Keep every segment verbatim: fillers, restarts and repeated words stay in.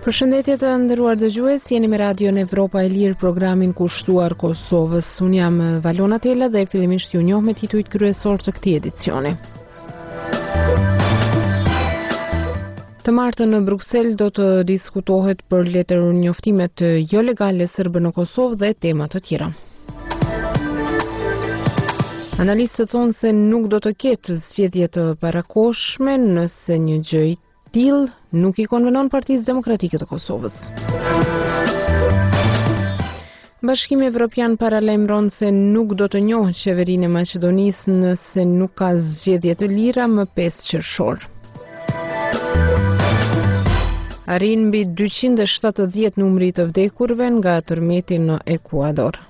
Përshëndetje të nderuar dëgjues, jeni me Radion Evropa e Lirë, programin kushtuar Kosovës. Unë jam Valona Tella dhe fillimisht ju njoh me titujt kryesor të këtij edicioni. Të martën në Bruksel do të diskutohet për letër njoftimet jo legale serbe në Kosovë dhe tema të tjera. Analistët thonë se nuk do të ketë zgjedhje të parakohshme nëse një gjë e tillë nuk i konvenon Partisë Demokratike të Kosovës. Bashkimi Evropian paralajmëron se nuk do të njohë qeverinë e Maqedonisë nëse nuk ka zgjedhje të lira më pesë qershor. Arrin mbi dyqind e shtatëdhjetë numri të vdekurve nga tërmeti në Ekuador.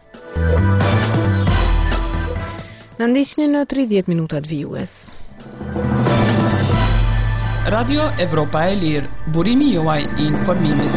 Në ndiqni në tridhjetë minutat vijues. Radio Evropa e Lirë, burimi juaj i informimit.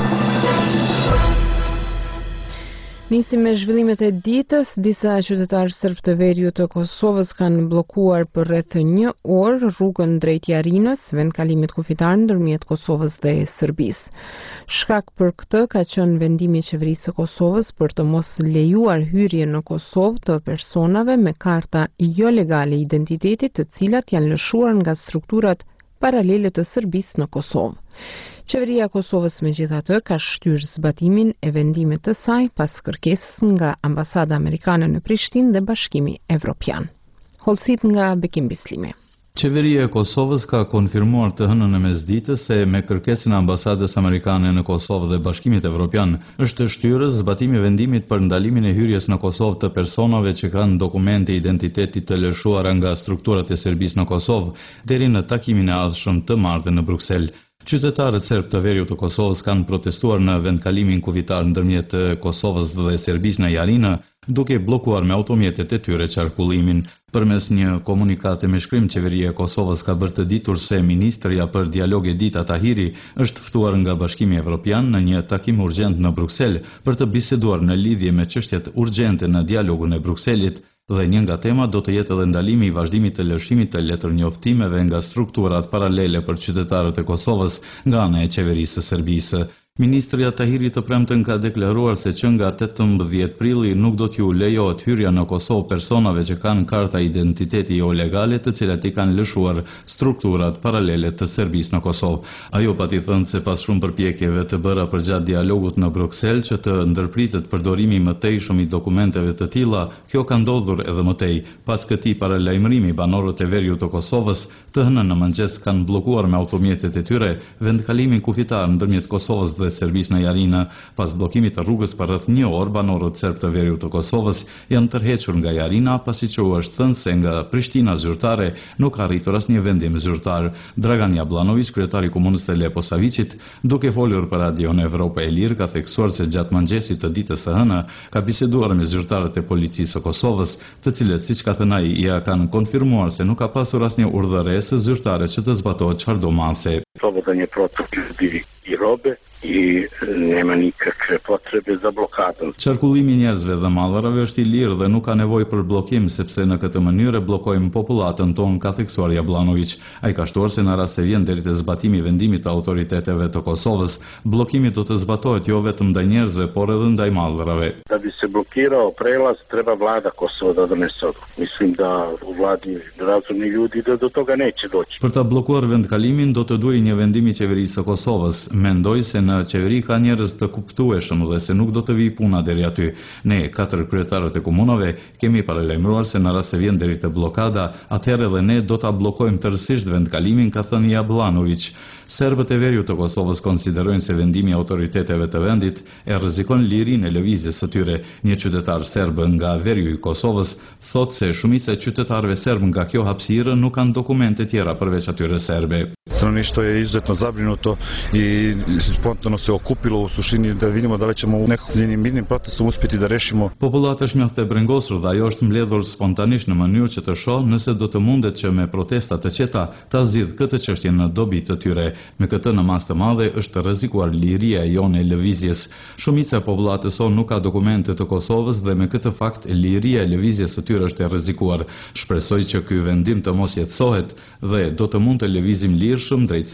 Nisim me zhvillimet e ditës. Disa qytetarë serb të veriut të Kosovës kanë bllokuar për rreth një orë rrugën drejt Jarinës, vendkalimit kufitar ndërmjet Kosovës dhe Serbisë. Shkak për këtë ka qenë vendimi i qeverisë së Kosovës për të mos lejuar hyrjen në Kosovë të personave me karta jo legale identitetit, të cilat janë lëshuar nga strukturat paralele të Serbisë në Kosovë. Qeveria e Kosovës megjithatë ka shtyrë zbatimin e vendimit të saj pas kërkesës nga Ambasada Amerikane në Prishtinë dhe Bashkimi Evropian. Hollësit nga Bekim Bislimi. Qeveria e Kosovës ka konfirmuar të hënën e mesditës se me kërkesën e Ambasadës Amerikane në Kosovë dhe Bashkimit Evropian është shtyrë zbatimi i vendimit për ndalimin e hyrjes në Kosovë të personave që kanë dokumente identiteti të lëshuara nga strukturat e Serbisë në Kosovë deri në takimin e ardhshëm të martën në Bruksel. Qytetarët serb të veriut të Kosovës kanë protestuar në vendkalimin kufitar ndërmjet Kosovës dhe Serbisë në Jarinë, duke bllokuar me automjetet e tyre qarkullimin. Përmes një komunikate me shkrim, qeveria e Kosovës ka bërë të ditur se ministrja për dialog Edita Tahiri është ftuar nga Bashkimi Evropian në një takim urgjent në Bruksel për të biseduar në lidhje me çështjet urgjente në dialogun e Brukselit. Dhe një nga tema do të jetë edhe ndalimi i vazhdimit të lëshimit të letër njoftimeve nga strukturat paralele për qytetarët e Kosovës nga ana e qeverisë së Serbisë. Ministrja Tahiri të premten ka deklaruar se që nga tetëmbëdhjetë prilli nuk do t'ju lejohet hyrja në Kosovë personave që kanë karta identiteti jo legale, të cilat i kanë lëshuar strukturat paralele të Serbisë në Kosovë. Ajo pati thënë se pas shumë përpjekjeve të bëra përgjatë dialogut në Bruksel që të ndërpritet përdorimi më tejshëm i dokumenteve të tilla, kjo ka ndodhur edhe më tej. Pas këtij paralajmërimi, banorët e veriut të Kosovës të hënën në mëngjes kanë bllokuar me automjetet e tyre vendkalimin kufitar ndërmjet Kosovës dhe Serbisë në Jarinë. Pas bllokimit të rrugës për rreth një orë, banorët serb të veriut të Kosovës janë tërhequr nga Jarina, pasi që u është thënë se nga Prishtina zyrtare nuk ka arritur asnjë vendim zyrtar. Dragan Jablanović, kryetari i komunës së Lepo Savicit, duke folur për Radion Evropa e Lirë, ka theksuar se gjatë mëngjesit të ditës së hënë ka biseduar me zyrtarët e policisë së Kosovës, të cilët, siç ka thënë ai, ja kanë konfirmuar se nuk ka pasur asnjë urdhëresë zyrtare që të zbatohet çfarëdo mase. Slobodan je protok ljudi i robe i nema nikakve potrebe za blokadën. Qarkullimi i njerëzve dhe mallrave është i lirë dhe nuk ka nevojë për bllokim, sepse në këtë mënyrë bllokojmë popullatën tonë, ka theksuar Jablanović. Ai ka shtuar se në rast se vjen deri te zbatimi i vendimit të autoriteteve të Kosovës, bllokimi do të zbatohet jo vetëm ndaj njerëzve, por edhe ndaj mallrave. Da bi se blokirao prelaz, treba vlada Kosova da donese odluku. Mislim da u vladi razumni ljudi da do toga neće doći. Për ta bllokuar vendkalimin do të duhej një vendim i qeverisë së Kosovës. Mendoj se në qeveri ka njerëz të kuptueshëm dhe se nuk do të vijë puna deri aty. Ne, katër kryetarët e komunave, kemi paralajmëruar se në rast se vjen deri te bllokada, atëherë edhe ne do ta bllokojmë tërësisht vendkalimin, ka thënë Jablanović. Serbët e veriut të Kosovës konsiderojnë se vendimi i autoriteteve të vendit e rrezikon lirinë e lëvizjes së tyre. Një qytetar serb nga veriu i Kosovës thotë se shumica e qytetarëve serb nga kjo hapësirë nuk kanë dokumente tjera përveç atyre serbe. Stanovništvo je izuzetno zabrinuto i spontano se okupilo u suštini da vidimo da li ćemo u nekim mirnim protestom uspjeti da rešimo. Popullata është mjaft e brengosur dhe ajo është mbledhur spontanisht në mënyrë që të shohë nëse do të mundet që me protesta të qeta ta zgjidh këtë çështje në dobi të tyre. Me këtë në mas të madhe është rrezikuar liria e jone e lëvizjes. Shumica e popullatës sonë nuk ka dokumente të Kosovës dhe me këtë fakt liria e lëvizjes së tyre është e rrezikuar. Shpresoj që ky vendim të mos jetësohet dhe do të mund të lëvizim lirshëm drejt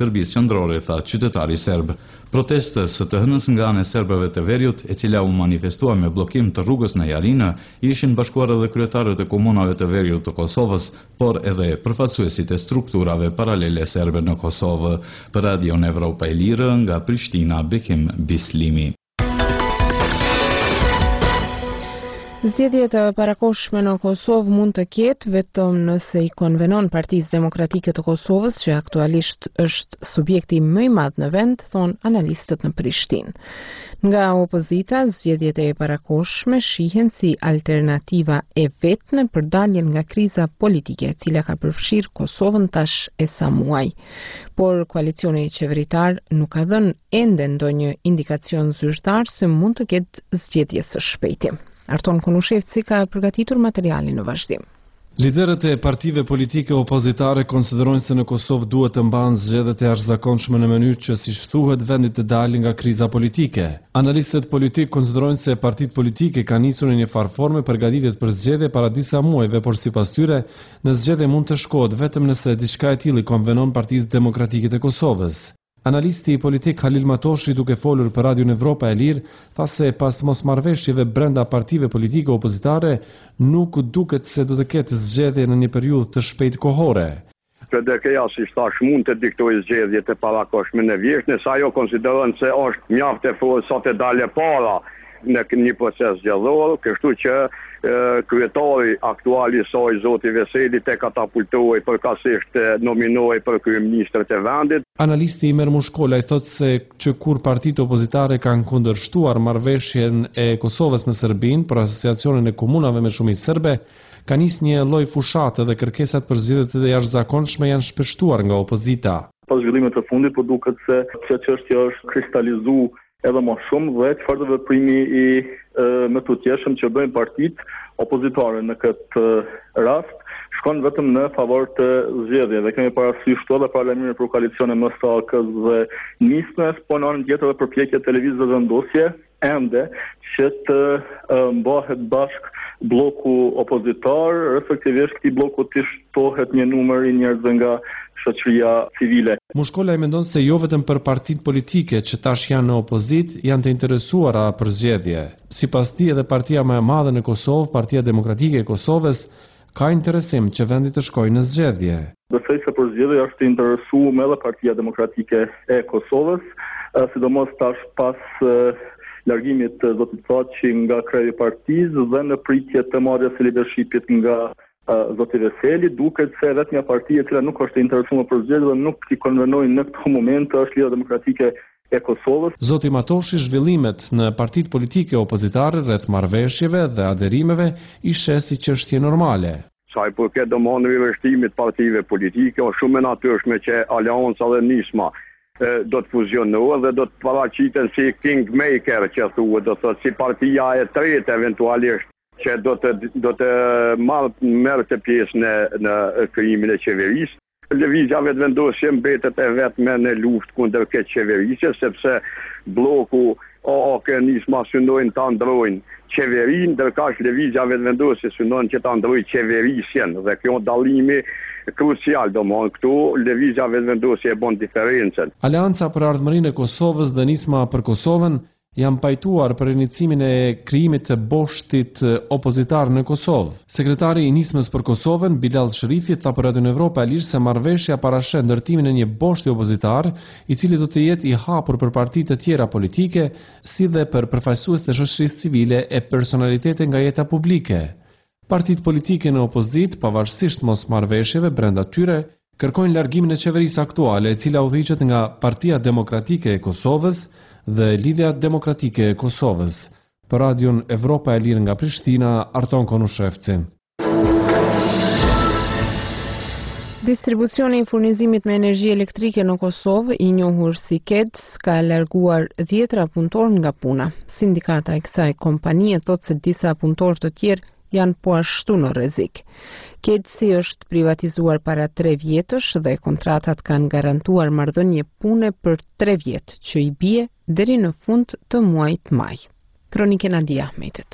shërbisë qendrore, tha qytetari serb. Protestës së të hënës nga ana e serbëve të Veriut, e cila u manifestua me bllokim të rrugës në Jarinë, ishin bashkuar edhe kryetarët e komunave të Veriut të Kosovës, por edhe përfaqësuesit e strukturave paralele serbe në Kosovë. Për Radion Evropa e Lirë nga Prishtina, Bekim Bislimi. Zgjedhjet e parakohshme në Kosovë mund të ketë vetëm nëse i konvenon Partisë Demokratike të Kosovës, që aktualisht është subjekti më i madh në vend, thon analistët në Prishtinë. Nga opozita, zgjedhjet e parakohshme shihen si alternativa e vetme për daljen nga kriza politike, e cila ka përfshirë Kosovën tash e sa muaj. Por koalicioni qeveritar nuk ka dhënë ende ndonjë indikacion zyrtar se mund të ketë zgjedhje së shpejti. Arton Konushevci ka përgatitur materialin në vazhdim. Liderët e partive politike opozitare konsiderojnë se në Kosovë duhet të mbahen zgjedhjet e jashtëzakonshme në mënyrë që siç thuhet vendit të dalë nga kriza politike. Analistët politik konsiderojnë se partitë politike kanë nisur në një farë forme përgatitjet për zgjedhje para disa muajve, por sipas tyre, në zgjedhje mund të shkohet vetëm nëse diçka e tillë konvenon Partisë Demokratike të Kosovës. Analisti politik Halil Matoshi, duke folur për Radion Evropa e Lirë, tha se pas mosmarrveshjeve brenda partive politike opozitare, nuk duket se do të ketë zgjedhje në një periudhë të shpejtë kohore. P D K-ja, si thash, mund të diktojë zgjedhjet e parakohshme në vjeshtën, sa ajo konsideron se është mjaft e fortë sa të dalë para në një proces zgjedhor, kështu që kryetari aktuali i saj, zoti Veseli, te katapultohej përkatësisht nominohej për kryeministrat e vendit. Analisti Imer Mushkola i thotë se që kur partitë opozitare kanë kundërshtuar marrëveshjen e Kosovës me Serbinë për asociacionin e komunave me shumicë serbe, ka nis një lloj fushate dhe kërkesat për zgjedhjet e jashtëzakonshme janë shpeshtuar nga opozita. Pas zhvillimit të fundit, po duket se kjo çështje është kristalizuar edhe më shumë dhe çfarë do veprimi i më të tjeshëm që bëjnë partitë opozitare në këtë rast shkon vetëm në favor të zgjedhjeve. Kemi parasysh këto dhe parlamentën për koalicione më sakës dhe nismes, po në anën tjetër edhe përpjekje televizë vendosje ende që të mbahet bashk bloku opozitar, respektivisht këtij bloku të shtohet një numër i njerëzve nga shoqëria civile. Mushkola i mendon se jo vetëm për partitë politike që tash janë në opozit janë të interesuara për zgjedhje. Sipas tij edhe partia më e madhe në Kosovë, Partia Demokratike e Kosovës, ka interesim që vendi të shkojë në zgjedhje. Besoj se për zgjedhje është të interesuar edhe Partia Demokratike e Kosovës, sidomos tash pas largimit të zotit Thaçi nga kryeji i partisë dhe në pritje të marrjes së leadershipit nga zoti Veseli, duket se vetëm një parti e cila nuk është e interesuar për zgjedhje dhe nuk i konvenojnë në këtë moment është Lidhja Demokratike e Kosovës. Zoti Matoshi, zhvillimet në partitë politike opozitare rreth marrëveshjeve dhe aderimeve i sheh si çështje normale. Sa i përket domosdoshmërisë rreshtimit partive politike, është shumë e natyrshme që Aleanca dhe Nisma do të fuzionohen dhe do të paraqiten si kingmaker, që thuhet, do të thotë si partia e tretë eventualisht që do të do të marrë merr të pjesë në në krijimin e qeverisë. Lëvizja vetëvendosje mbetet e vetme në luftë kundër këtë qeverisje, sepse bloku O A K Nisma synojnë ta ndrojnë qeverinë, ndërkaq lëvizja vetëvendosje synon që ta ndrojë qeverisjen, dhe kjo dallimi krucial, domthonjë këtu lëvizja vetëvendosje e bën diferencën. Aleanca për Ardhmërinë e Kosovës dhe Nisma për Kosovën janë pajtuar për inicimin e krijimit të boshtit opozitar në Kosovë. Sekretari i Nismës për Kosovën, Bilal Shrifi, tha për Radion Evropa e Lirë se marrëveshja parashën ndërtimin e një boshti opozitar, i cili do të jetë i hapur për partitë të tjera politike, si dhe për përfaqësues të shoqërisë civile e personalitete nga jeta publike. Partitë politike në opozit, pavarësisht mosmarrveshjeve brenda tyre, kërkojnë largimin e qeverisë aktuale, e cila udhëhiqet nga Partia Demokratike e Kosovës dhe Lidhja Demokratike e Kosovës. Për Radion Evropa e Lirë nga Prishtina, Arton Konushevci. Distribucioni i furnizimit me energji elektrike në Kosovë, i njohur si K E D S, ka larguar dhjetra punëtorë nga puna. Sindikata e kësaj kompanie thotë se disa punëtorë të tjerë janë po ashtu në rrezik. K E D S-i është privatizuar para tre vjetësh dhe kontratat kanë garantuar marrëdhënie pune për tre vjet, që i bie deri në fund të muajit maj. Kronikën Nadia Ahmetit.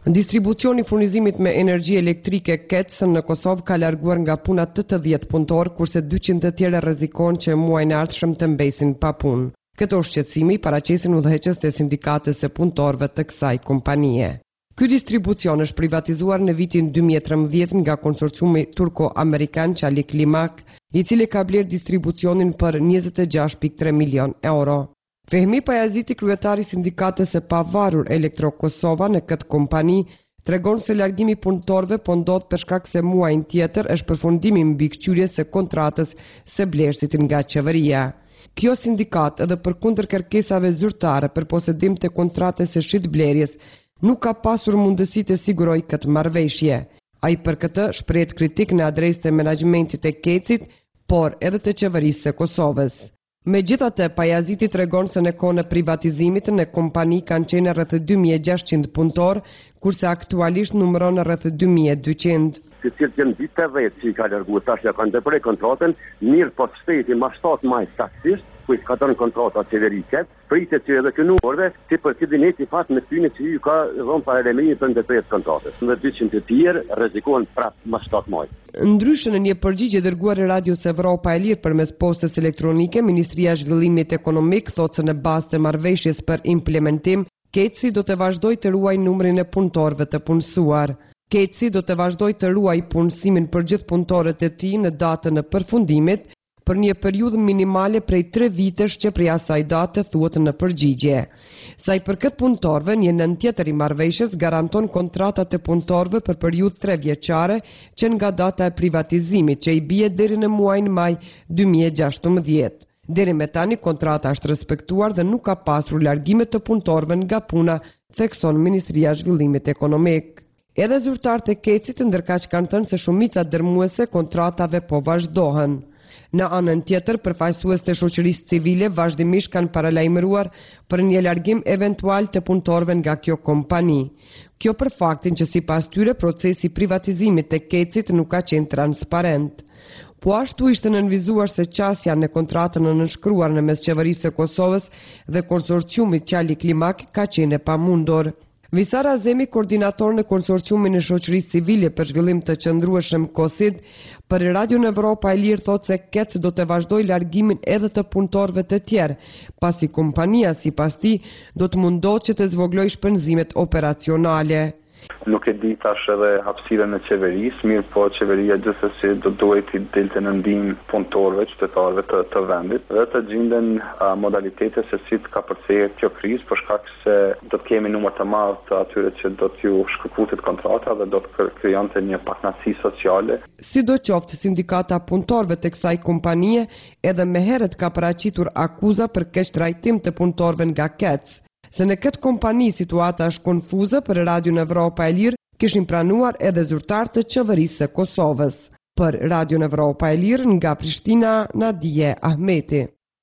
Distribucioni i furnizimit me energji elektrike K E T S në Kosovë ka larguar nga puna tetëdhjetë punëtor, kurse dyqind të tjerë rrezikojnë që muajin e ardhshëm të mbesin pa punë. Këto shqetësimi paraqesin udhëheqës të sindikatës së punëtorëve të kësaj kompanie. Ky distribucion është privatizuar në vitin dy mijë e trembëdhjetë nga konsorciumi turko-amerikan Çalik Limak, i cili ka bler distribucionin për njëzet e gjashtë pikë tre milion euro. Fehmi Pajaziti, kryetari i sindikatës së pavarur Elektro Kosova në këtë kompani, tregon se largimi i punëtorëve po ndodh për shkak se muajin tjetër është përfundimi i mbikëqyrjes së kontratës së blerësit nga qeveria. Kjo sindikat, edhe përkundër kërkesave zyrtare për posedim të kontratës së shitblerjes, nuk ka pasur mundësi të sigurojë këtë marrëveshje. Ai për këtë shpreh kritik në adresë të menaxhmentit të Kecit, por edhe të qeverisë së Kosovës. Megjithatë, Pajaziti tregon se në kohën e privatizimit në kompani kanë qenë rreth dy mijë e gjashtëqind punëtor, kurse aktualisht numëron rreth dy mijë e dyqind. Të cilët janë vitë rreth që i ka larguar tash ja kanë ndërprer kontratën, mirë po shteti më shtatë maj saktësisht, ku i ka dhënë kontrata qeverike, pritet që edhe kënuarve ti për këtë dineti fat me tyne që ju ka dhënë paralemi për ndërprer kontratës. Në dyqind të tjerë rrezikohen prapë më shtatë maj. Ndryshe, në një përgjigje dërguar Radios Evropa e Lirë përmes postës elektronike, Ministria e Zhvillimit Ekonomik thotë se në bazë të marrëveshjes për implementim, Keci do të vazhdojë të ruajë numrin e punëtorëve të punësuar. Keci do të vazhdojë të ruajë punësimin për gjithë punëtorët e tij në datën e përfundimit për një periudhë minimale prej tre vitesh që prej asaj date thuhet në përgjigje. Sa i përket punëtorëve, një nën tjetër i marrëveshjes garanton kontratat e punëtorëve për periudhë tre vjeçare që nga data e privatizimit që i bie deri në muajin maj dy mijë e gjashtëmbëdhjetë. Deri me tani kontrata është respektuar dhe nuk ka pasur largime të punëtorëve nga puna, thekson Ministria e Zhvillimit Ekonomik. Edhe zyrtarët e Kecit ndërkaq kanë thënë se shumica dërmuese kontratave po vazhdohen. Në anën tjetër, përfaqësues të shoqërisë civile vazhdimisht kanë paralajmëruar për një largim eventual të punëtorëve nga kjo kompani. Kjo për faktin që sipas tyre procesi i privatizimit të Kecit nuk ka qenë transparent. Po ashtu ishte nënvizuar se qasja në kontratën në nënshkruar në mes qeverisë së Kosovës dhe konsorciumit Çalik Limak ka qenë e pamundur. Visar Azemi, koordinator në konsorciumin e shoqërisë civile për zhvillim të qëndrueshëm KOSID, për Radion Evropa e Lirë thotë se K E C do të vazhdojë largimin edhe të punëtorëve të tjerë, pasi kompania sipas tij do të mundohet që të zvogëlojë shpenzimet operacionale. Nuk e di tash edhe hapësirën e qeverisë, mirë po qeveria gjithsesi do duhet të dilte në ndihmë punëtorëve, qytetarëve të, të vendit dhe të gjenden uh, modalitete se si të ka përcjellë kjo krizë, për shkak se do të kemi numër të madh të atyre që do t'ju shkëputet kontrata dhe do të krijonte një pakënaqësi sociale. Sidoqoftë, sindikata punëtorëve të kësaj kompanie edhe më herët ka paraqitur akuza për keq trajtim të punëtorëve nga K E C. Se në këtë kompani situata është konfuze, për Radion Evropa e Lirë kishin pranuar edhe zyrtarët të qeverisë së Kosovës. Për Radion Evropa e Lirë nga Prishtina, Nadije Ahmeti.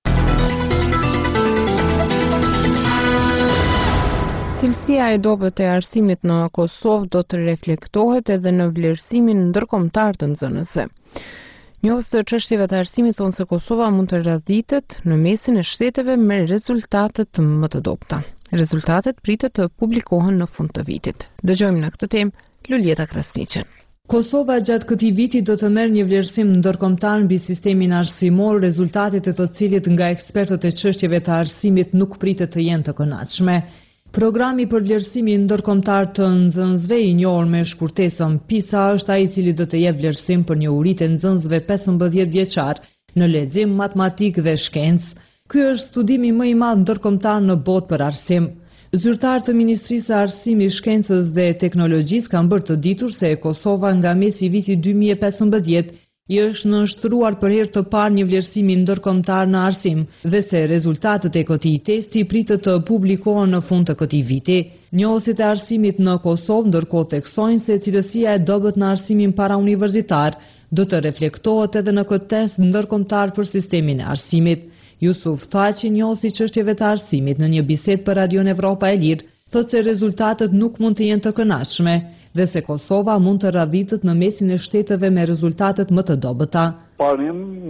Cilësia e dobët e arsimit në Kosovë do të reflektohet edhe në vlerësimin ndërkombëtar të nxënësve. Njohës të çështjeve të arsimit thonë se Kosova mund të radhitet në mesin e shteteve me rezultatet më të dobta. Rezultatet pritet të publikohen në fund të vitit. Dëgjojmë në këtë temë Luljeta Krasniqen. Kosova gjatë këtij viti do të merr një vlerësim ndërkombëtar mbi sistemin arsimor, rezultatet e të cilit nga ekspertët e çështjeve të arsimit nuk pritet të jenë të kënaqshme. Programi për vlerësimin ndërkombëtar të nxënësve, i njohur me shkurtesën PISA, është ai i cili do të jep vlerësim për njohuritë e nxënësve pesëmbëdhjetë vjeçar në lexim, matematikë dhe shkencë. Ky është studimi më i madh ndërkombëtar në botë për arsim. Zyrtarët e Ministrisë së Arsimit, Shkencës dhe Teknologjisë kanë bërë të ditur se Kosova nga mesi i vitit dy mijë e pesëmbëdhjetë i është nënshtruar për herë të parë një vlerësimi ndërkombëtar në arsim dhe se rezultatet e këtij testi pritet të publikohen në fund të këtij viti. Njohësit e arsimit në Kosovë ndërkohë theksojnë se cilësia e dobët në arsimin parauniversitar do të reflektohet edhe në këtë test ndërkombëtar për sistemin e arsimit. Jusuf Thaçi, njohësi i çështjeve të arsimit, në një bisedë për Radion Evropa e Lirë, thotë se rezultatet nuk mund të jenë të kënaqshme dhe se Kosova mund të radhitet në mesin e shteteve me rezultatet më të dobëta. Parim nuk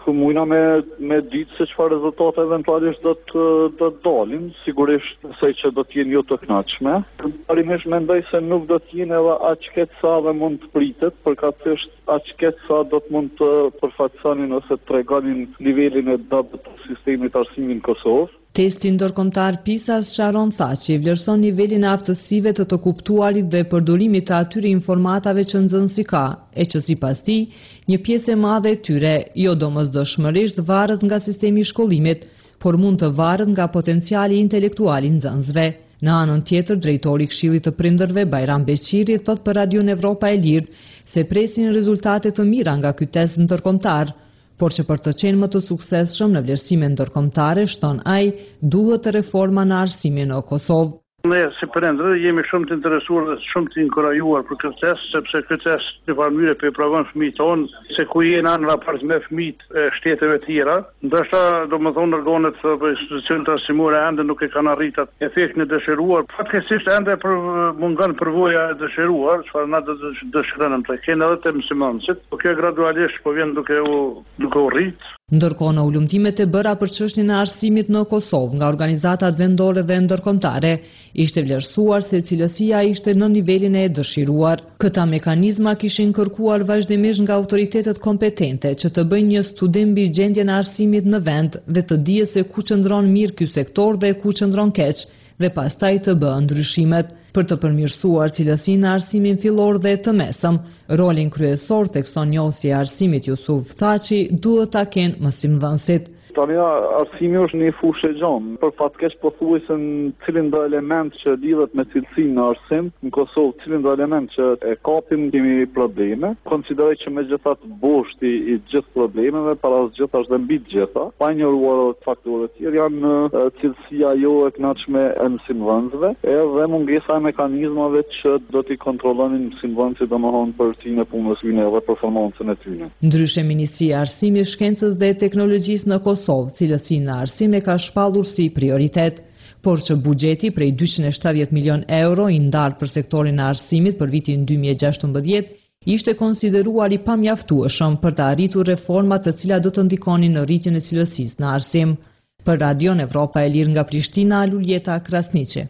mujna me me ditë se çfarë rezultate eventualisht do të do të dalin, sigurisht se që do të jenë jo të kënaqshme. Parimisht mendoj se nuk do të jenë edhe aq keq sa dhe mund të pritet, përkatësisht aq keq sa do të mund të përfaqësonin ose të tregonin nivelin e dobët të sistemit arsimit në Kosovë. Testi ndërkombëtar PISA sqaron tha që i vlerëson nivelin e aftësive të të kuptuarit dhe përdorimit të atyre informatave që nxënësi ka, e që sipas tij, një pjesë e madhe e tyre jo domosdoshmërisht varet nga sistemi i shkollimit, por mund të varet nga potenciali intelektual i nxënësve. Në anën tjetër, drejtori i Këshillit të Prindërve Bajram Beqiri thot për Radion Evropa e Lirë se presin rezultate të mira nga ky test ndërkombëtar, por që për të qenë më të suksesshëm në vlerësime ndërkombëtare, shton ai, duhet reforma në arsimin në Kosovë. Ne si prindër jemi shumë të interesuar dhe shumë të inkurajuar për këtë test, sepse këtë test në farë mënyrë po i provon fëmijët tonë se ku jena në raport me fëmijët e shteteve të tjera. Ndoshta domethënë organet apo institucionet arsimore ende nuk e kanë arritur efektin e dëshiruar. Fatkeqësisht ende për mungon përvoja e dëshiruar, çfarë na do të dëshirojmë të kenë edhe të mësimënësit. Po kjo gradualisht po vjen duke u duke u rrit. Ndërkohë në ulëmtimet e bëra për çështjen e arsimit në Kosovë nga organizatat vendore dhe ndërkombëtare, ishte vlerësuar se cilësia ishte në nivelin e dëshiruar. Këta mekanizma kishin kërkuar vazhdimisht nga autoritetet kompetente që të bëjnë një studim mbi gjendjen e arsimit në vend dhe të dihet se ku qëndron mirë ky sektor dhe ku qëndron keq, dhe pastaj të bëhen ndryshimet për të përmirësuar cilësinë e arsimit fillor dhe të mesëm. Rolin kryesor tek sonjosja e arsimit Jusuf Thaçi duhet ta kenë mësimdhënësit. Tani arsimi është një fushë e gjanë, për fatkeq pothuajse në cilin do element që lidhet me cilësinë në arsim, në Kosovë cilin do element që e kapim kemi probleme. Konsideroj që megjithatë boshti i gjithë problemeve para së gjitha është dhe mbi të gjitha, pa injoruar faktorët e tjerë janë cilësia jo e kënaqshme e mësimdhënësve, edhe mungesa e mekanizmave që do t'i kontrollonin mësimdhënësit domethënë për tinë punës tyre dhe performancën e tyre. Ndryshe Ministria e Arsimit, Shkencës dhe Teknologjisë në Kosovë cilësinë në arsim e ka shpallur si prioritet, por që buxheti prej dyqind e shtatëdhjetë milion euro i ndarë për sektorin e arsimit për vitin dy mijë e gjashtëmbëdhjetë ishte konsideruar i pamjaftueshëm për të arritur reformat të cilat do të ndikonin në rritjen e cilësisë në arsim. Për Radion Evropa e Lirë nga Prishtina, Luljeta Krasniqi.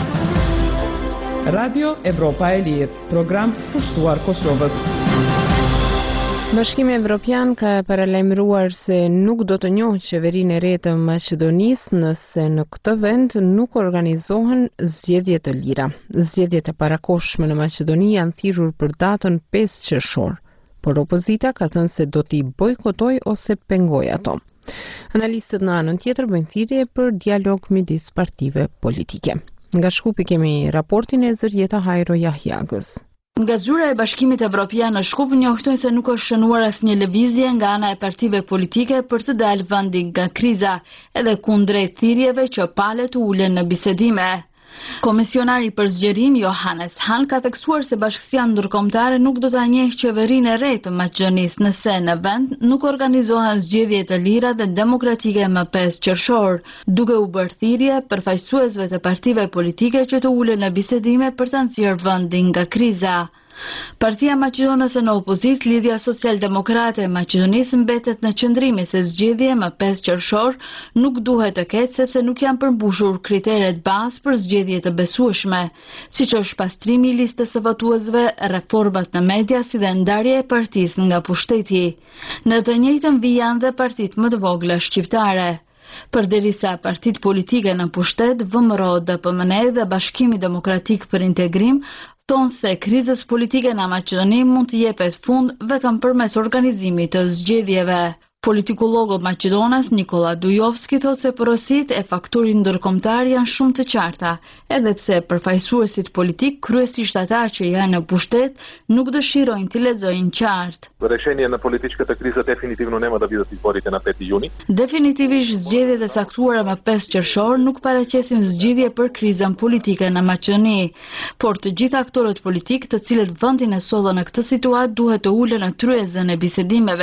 Radio Evropa e Lirë, program pushtuar Kosovës. Bashkimi Evropian ka paralajmëruar se nuk do të njohë qeverinë e re të Maqedonisë nëse në këtë vend nuk organizohen zgjedhje të lira. Zgjedhjet e parakohshme në Maqedoni janë thirrur për datën pesë qershor, por opozita ka thënë se do t'i bojkotojë ose pengojë ato. Analistët në anën tjetër bëjnë thirrje për dialog midis partive politike. Nga Shkupi kemi raportin e Zërjeta Hajro Jahjagës. Nga zyrta e Bashkimit Evropian në Shkup njoftojnë se nuk është shënuar asnjë lëvizje nga ana e partive politike për të dalë vendi nga kriza, edhe kundrejt thirrjeve që palët u ulen në bisedime. Komisionari për zgjerim Johannes Hahn ka theksuar se bashkësia ndërkombëtare nuk do ta njehë qeverinë e re të Maqedonisë nëse në vend nuk organizohen zgjedhje të lira dhe demokratike më pesë qershor, duke u bërë thirrje përfaqësuesve të partive politike që të ulen në bisedime për të nxjerrë vendin nga kriza. Partia Maqedonase në opozit, Lidhja Social-Demokrate e Maqedonisë mbetet në qëndrimi se zgjedhje më pesë qershor nuk duhet të ketë sepse nuk janë përmbushur kriteret bazë për zgjedhje të besueshme, siç është pastrimi i listës së votuesve, reformat në media si dhe ndarja e partisë nga pushteti. Në të njëjtën vijë janë dhe partitë më të vogla shqiptare. Përderisa partitë politike në pushtet, V M R O, D P M N dhe Bashkimi Demokratik për Integrim thonë se krizës politike në Maqedoni mund të jepet fund vetëm përmes organizimit të zgjedhjeve. Politikologë maqedonas Nikola Dujovski thotë se porositë e faktorit ndërkombëtar janë shumë të qarta, edhe pse përfaqësuesit politik, kryesisht ata që janë në pushtet, nuk dëshirojnë t'i lexojnë qartë. Решение на политическата криза дефинитивно нема да бидат изборите на пети јуни. Definitivisht zgjedhjet e saktuara më pesë qershor nuk paraqesin zgjidhje për krizën politike në Maqedoni, por të gjithë aktorët politik të cilët vendin e sollën në këtë situatë duhet të ulen në tryezën e bisedimeve.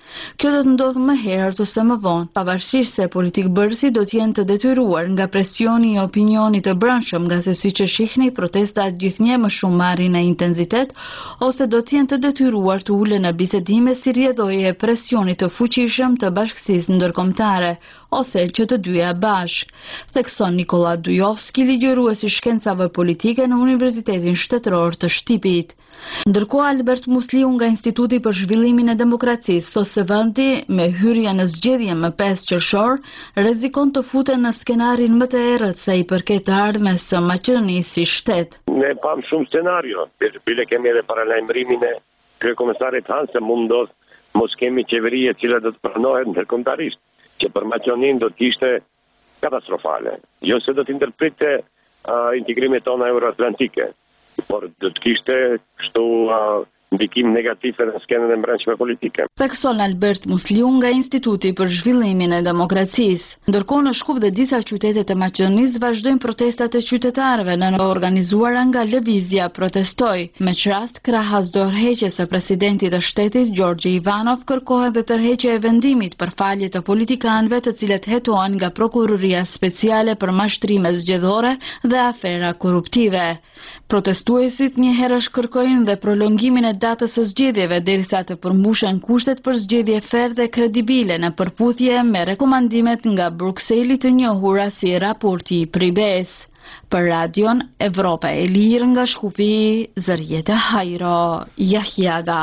Kjo do të ndodhë më herët ose më vonë, pavarësisht se politikbërësi do të jenë të detyruar nga presioni i opinionit të brendshëm, nga se siç e shihni protestat gjithnjë më shumë marrin në intensitet, ose do të jenë të detyruar të ulen në bisedime si rrjedhojë e presionit të fuqishëm të bashkësisë ndërkombëtare, ose që të dyja bashk, thekson Nikola Dujovski, ligjërues i shkencave politike në Universitetin Shtetëror të Shtipit. Ndërkohë Albert Musliu nga Instituti për Zhvillimin e Demokracisë thotë se vendi me hyrje në zgjedhje më pesë qershor rrezikon të futet në skenarin më të errët sa i përket të ardhmes së Maqedonisë si shtet. Ne pam shumë scenario, bile kemi edhe paralajmërimin e kryekomisarit Han se mund ndodh mos kemi qeveri e cila do të pranohet ndërkombëtarisht, që për Maqedoninë do të ishte katastrofale. Jo se do të ndërpritte uh, integrimet tona euroatlantike, por do të kishte kështu uh, ndikim negativ në skenën e brendshme politike. Thekson Albert Musliu nga Instituti për Zhvillimin e Demokracisë. Ndërkohë në Shkup dhe disa qytete të Maqedonisë vazhdojnë protestat e qytetarëve në organizuara nga Lëvizja Protestoj. Me që rast, krahas dorëheqjes së presidentit të shtetit Gjorgji Ivanov kërkohet dhe tërheqja e vendimit për falje të politikanëve të cilët hetohen nga Prokuroria Speciale për mashtrime zgjedhore dhe afera korruptive. Protestuesit një herësh kërkojnë dhe prolongimin e datës së zgjedhjeve derisa të përmbushen kushtet për zgjedhje ferë dhe kredibile në përputhje me rekomandimet nga Brukseli të njohura si raporti i Pribes. Për Radion Evropa e Lirë nga Shkupi, Zërjeta Hajro, Jahjaga.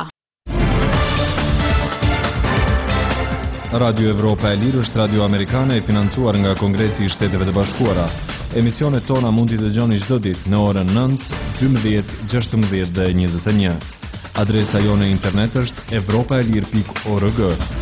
Radio Evropa e Lirë është radio amerikane e financuar nga Kongresi i Shteteve të Bashkuara. Emisionet tona mund t'i dëgjoni çdo ditë në orën nëntë, dymbëdhjetë, gjashtëmbëdhjetë dhe njëzet e një. Adresa jone internet është evropaelir pikë org.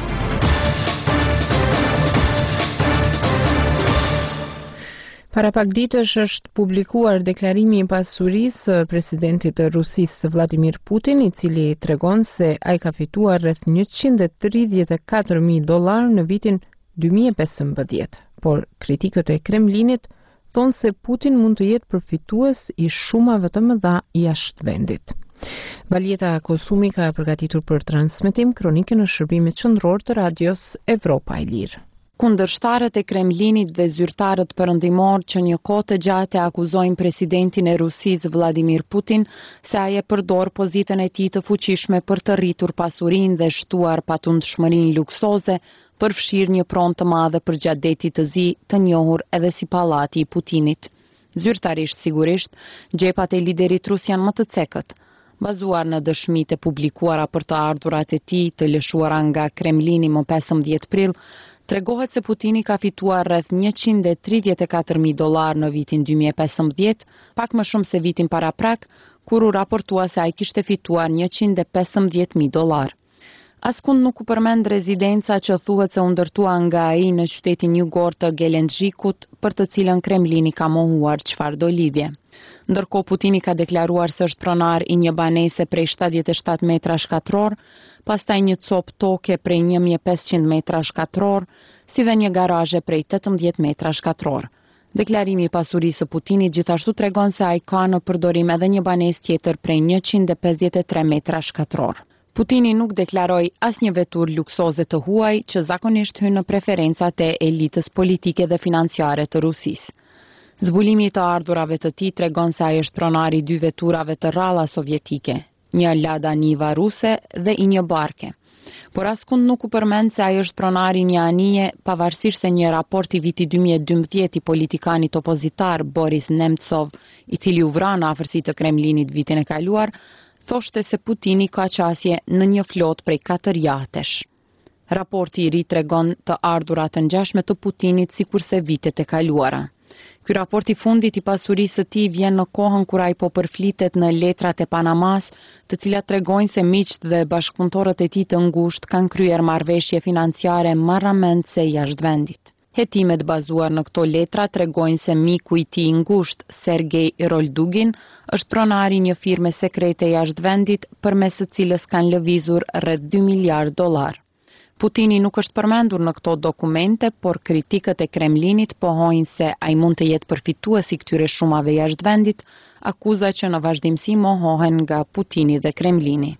Para pak ditësh është publikuar deklarimi i pasurisë së presidentit të Rusisë Vladimir Putin, i cili tregon se ai ka fituar rreth njëqind e tridhjetë e katër mijë dollar në vitin dy mijë e pesëmbëdhjetë, por kritikët e Kremlinit thonë se Putin mund të jetë përfitues i shumave të mëdha jashtë vendit. Valjeta Kosumi ka përgatitur për transmetim kronikën e shërbimit qendror të radios Evropa e Lirë. Kundërshtarët e Kremlinit dhe zyrtarët perëndimor që një kohë të gjatë akuzojnë presidentin e Rusisë Vladimir Putin se ai e përdor pozitën e tij të fuqishme për të rritur pasurinë dhe shtuar patundshmërinë luksoze, përfshirë një pronë të madhe për gjadetit të zi të njohur edhe si pallati i Putinit. Zyrtarisht sigurisht, gjepat e liderit rus janë më të cekët, bazuar në dëshmitë e publikuara për të ardhurat e tij të lëshuara nga Kremlini më pesëmbëdhjetë prill, tregohet se Putini ka fituar rreth njëqind e tridhjetë e katër mijë dollar në vitin dy mijë e pesëmbëdhjetë, pak më shumë se vitin paraprak, kur u raportua se ai kishte fituar njëqind e pesëmbëdhjetë mijë dollar. Askund nuk u përmend rezidenca që thuhet se u ndërtua nga ai në qytetin jugor të Gelendzhikut, për të cilën Kremlini ka mohuar çfarëdo lidhje. Ndërkohë Putini ka deklaruar se është pronar i një banese prej shtatëdhjetë e shtatë metra shkatror, pastaj një copë toke prej një mijë e pesëqind metra shkatror, si dhe një garazhe prej tetëmbëdhjetë metra shkatror. Deklarimi i pasurisë së Putinit gjithashtu tregon se ai ka në përdorim edhe një banesë tjetër prej njëqind e pesëdhjetë e tre metra shkatror. Putini nuk deklaroi asnjë vetur luksoze të huaj që zakonisht hyn në preferencat e elitës politike dhe financiare të Rusisë. Zbulimi i të ardhurave të tij tregon se ai është pronari i dy veturave të rralla sovjetike, një Lada Niva ruse dhe i një barke. Por askund nuk u përmend se ai është pronari një anije, pavarësisht se një raport i vitit dy mijë e dymbëdhjetë i politikanit opozitar Boris Nemtsov, i cili u vra në afërsi të Kremlinit vitin e kaluar, thoshte se Putini ka qasje në një flot prej katër jahtesh. Raporti i ri tregon të ardhurat të ngjashme të Putinit sikurse vitet e kaluara. Ky raport i fundit i pasurisë së tij vjen në kohën kur ai po përflitet në letrat e Panamas, të cilat tregojnë se miqt dhe bashkëpunëtorët e tij të ngushtë kanë kryer marrëveshje financiare më rramentse jashtë vendit. Hetimet bazuar në këto letra tregojnë se miku i tij i ngushtë, Sergej Roldugin, është pronari një firme sekrete jashtë vendit, përmes së cilës kanë lëvizur rreth dy miliardë dollar. Putini nuk është përmendur në këto dokumente, por kritikët e Kremlinit pohojnë se ai mund të jetë përfitues i këtyre shumave jashtë vendit, akuza që në vazhdimsi mohohen nga Putini dhe Kremlini.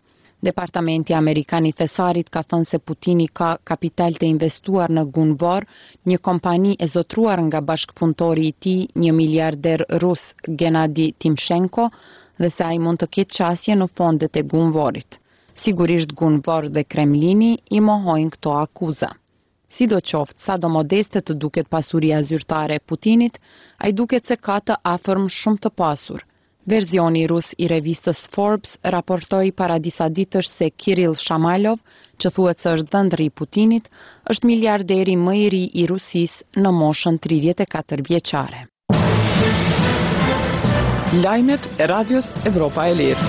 Departamenti Amerikan I Thesarit ka thënë se Putini ka kapital të investuar në Gunvor, një kompani e zotruar nga bashkëpunëtori I tij, një miliarder rus Gennady Timchenko, dhe se ai mund të ketë qasje në fondet e Gunvorit. Sigurisht Gunvor dhe Kremlini I mohojnë këto akuza. Sidoqoftë, sa do modeste të duket pasuria zyrtare e Putinit, ai duket se ka të afërm shumë të pasur. Verzioni rus I revistës Forbes raportoi para disa ditësh se Kirill Shamalov, që thuhet se është dhëndri I Putinit, është miliarderi më I ri I Rusisë në moshën tridhjetë e katër vjeçare. Lajmet e Radios Evropa e Lirë.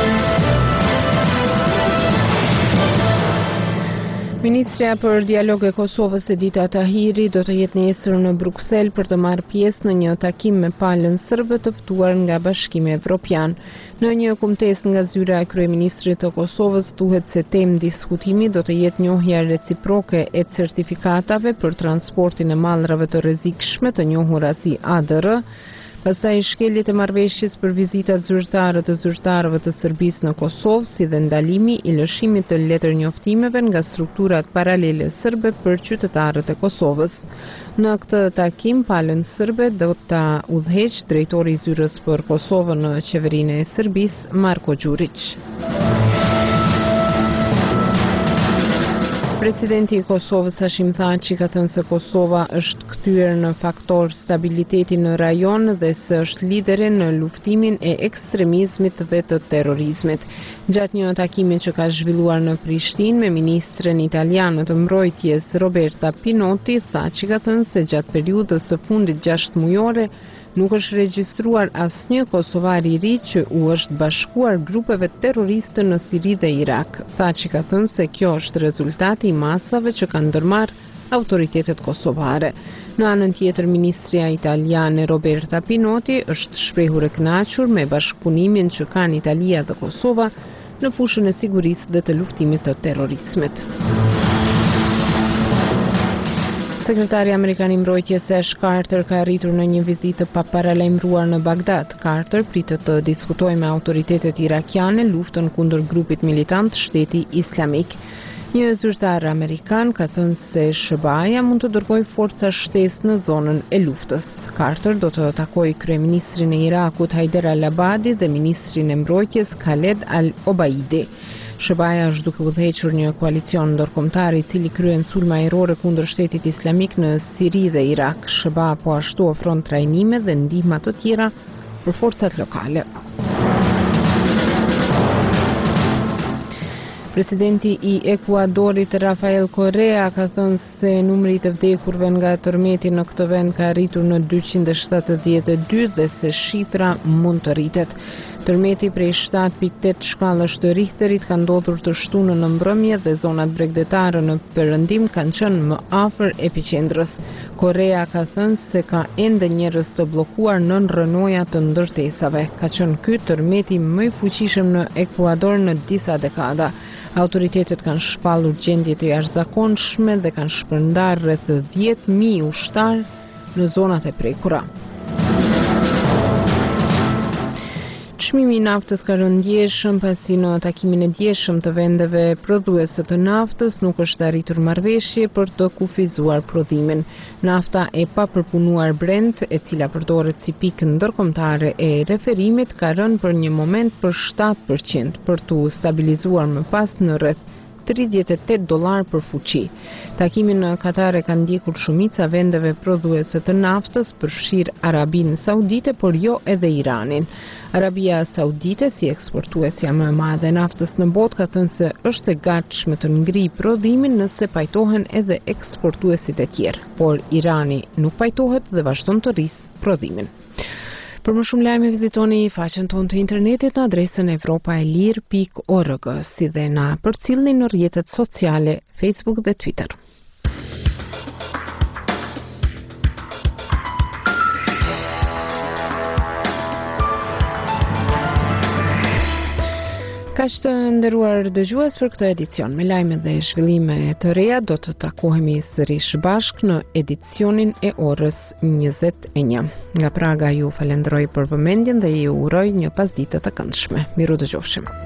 Ministrja për dialog e Kosovës Edita Tahiri do të jetë nesër në Bruksel për të marrë pjesë në një takim me palën sërbe të ftuar nga Bashkimi Evropian. Në një kumtesë nga zyra e kryeministrit të Kosovës thuhet se temë diskutimi do të jetë njohja reciproke e certifikatave për transportin e mallrave të rrezikshme të njohura si A D R. Pastaj shkeljet e marrëveshjes për vizita zyrtare të zyrtarëve të Serbisë në Kosovë, si dhe ndalimi I lëshimit të letërnjoftimeve nga strukturat paralele serbe për qytetarët e Kosovës. Në këtë takim, palën sërbe do ta udhëheqë drejtori I zyrës për Kosovën në qeverinë e Serbisë, Marko Đurić. Presidenti I Kosovës Hashim Thaçi ka thënë se Kosova është kthyer në faktor stabiliteti në rajon dhe se është lidere në luftimin e ekstremizmit dhe të terrorizmit. Gjatë një takimi që ka zhvilluar në Prishtinë me ministren italiane të mbrojtjes Roberta Pinotti, Thaçi ka thënë se gjatë periudhës së fundit gjashtë mujore nuk është regjistruar asnjë kosovar I ri që u është bashkuar grupeve terroriste në Siri dhe Irak. Thaçi ka thënë se kjo është rezultati I masave që kanë ndërmarrë autoritetet kosovare. Në anën tjetër, ministrja italiane Roberta Pinotti është shprehur e kënaqur me bashkëpunimin që kanë Italia dhe Kosova në fushën e sigurisë dhe të luftimit të terrorizmit. Sekretari Amerikan I mbrojtjes Ash Carter ka arritur në një vizitë pa paralajmëruar në Bagdad. Carter pritet të diskutojë me autoritetet irakiane luftën kundër grupit militant Shteti Islamik. Një zyrtar amerikan ka thënë se S B A-ja mund të dërgojë forca shtesë në zonën e luftës. Carter do të takojë kryeministrin e Irakut Haider al-Abadi dhe ministrin e mbrojtjes Khaled al-Obaidi. S B A-ja është duke udhëhequr një koalicion ndërkombëtar I cili kryen sulme ajrore kundër Shtetit Islamik në Siri dhe Irak. S B A po ashtu ofron trajnime dhe ndihma të tjera për forcat lokale. Presidenti I Ekuadorit Rafael Correa ka thënë se numri I të vdekurve nga tërmeti në këtë vend ka arritur në dyqind e shtatëdhjetë e dy dhe se shifra mund të rritet. Tërmeti prej shtatë pikë tetë shkallës të Richterit ka ndodhur të shtunën në mbrëmje dhe zonat bregdetare në perëndim kanë qenë më afër epiqendrës. Correa ka thënë se ka ende njerëz të bllokuar nën rrënoja të ndërtesave. Ka qenë ky tërmeti më I fuqishëm në Ekuador në disa dekada. Autoritetet kanë shpallur gjendje të jashtëzakonshme dhe kanë shpërndarë rreth dhjetë mijë ushtar në zonat e prekura. Çmimi I naftës ka rënë ndjeshëm pasi në takimin e djeshëm të vendeve prodhuese të naftës nuk është arritur marrëveshje për të kufizuar prodhimin. Nafta e papërpunuar Brent, e cila përdoret si pikë ndërkombëtare e referimit, ka rënë për një moment për shtatë përqind për tu stabilizuar më pas në rreth tridhjetë e tetë dollar për fuqi. Takimin në Katar e kanë ndjekur shumica vendeve prodhuese të naftës, përfshir Arabinë Saudite, por jo edhe Iranin. Arabia Saudite, si eksportuesja më e madhe e naftës në botë, ka thënë se është e gatshme të ngrijë prodhimin nëse pajtohen edhe eksportuesit e tjerë, por Irani nuk pajtohet dhe vazhdon të rrisë prodhimin. Për më shumë lajme vizitoni faqen tonë të internetit në adresën evropaelir pikë org, si dhe na përcillni në rrjetet sociale Facebook dhe Twitter. Kaq të nderuar dëgjues, për këtë edicion me lajme dhe zhvillime të reja do të takohemi sërish bashkë në edicionin e orës njëzet e një. Nga Praga ju falenderoj për vëmendjen dhe ju uroj një pasditë të këndshme. Miru dëgjofshim.